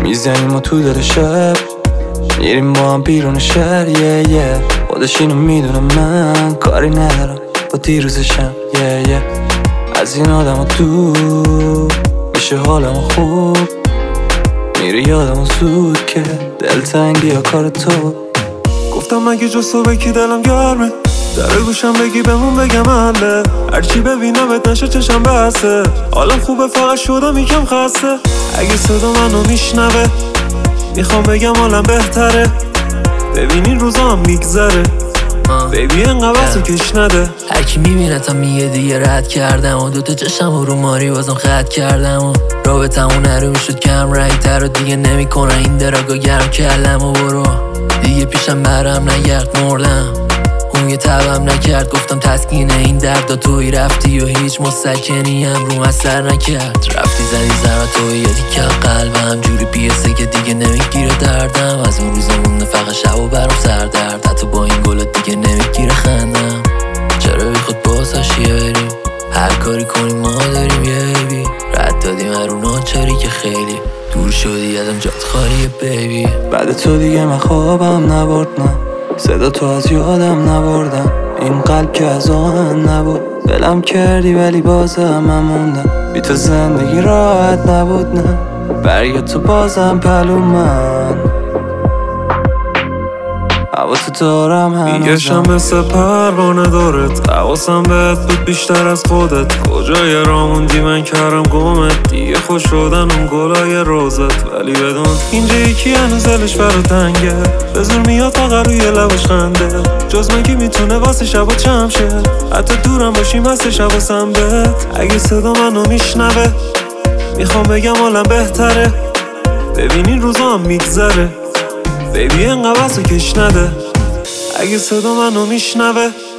میزنیم ما تو دل شب، میریم با هم بیرون شهر. خودش اینو میدونه من کاری ندارم با دیروزشم. از این آدم ها دور میشه حالم خوب، میره یادم زود که دلتنگی یا کار تو. گفتم مگه جز تو به کی دلم گرمه، در گوشم بگی بمون بگم حله، هرچی ببینمت نشه چشم بسته، حالم خوبه فقط شدم یکم خسته. اگه صدا منو میشنوه میخوام بگم حالم بهتره، ببین این روزا هم میگذره، بیبی انقدر بسو کش نده. هرکی میبینه تا میگه دیگه رد کردم و دوتا چشم و رو ماری بازم خط کردم و رابطمون نرومی شد کم رنگ تر و دیگه نمیکنه این دراگا گرم کلم و برو دیگه پیشم برم نگرد مردم، اون یه تبم نکرد. گفتم تسکین این دردا توی رفتی و هیچ مسکنی هم روم اثر نکرد. رفتی زدی زرا توی یه دیگه قلبم جوری پیسه که دیگه نمیگیره دردم. از اون روزا مونده فقط شب و برام سردرد، حتی با این گلت دیگه نمیگیره خندم. چرا بی خود بازشیه بریم هر کاری کنیم ما داریم یه بی رد دادیم هرونا چری که خیلی دور شدی یادم جات خالیه بیبی. بعد تو دیگه من خوابم نبرد، نه صدا تو از یادم نبردم، این قلب که از آهن نبود دلم کردی ولی بازم من موندم. بی تو زندگی راحت نبود، نه برگرد تو بازم پلو من هوا تو دارم هنوزم. میگشم مثل پروانه دارت، حواسم بهت بود بیشتر از خودت، کجای راه موندی من کردم گمت، دیگه خوش شدن اون گلای روزت. ولی بدون اینجا یکی هنوز دلش برا تنگه، به زور میاد فقط روی لبش خنده، جز من کی میتونه واسه شبا چم شه، حتی دورم باشیم هستش حواسم بهت. اگه صدا منو میشنوه میخوام بگم حالم بهتره، ببین این روزا هم میگذره، بیبی انقدر بسو کش نده. اگه صدا منو میشنوه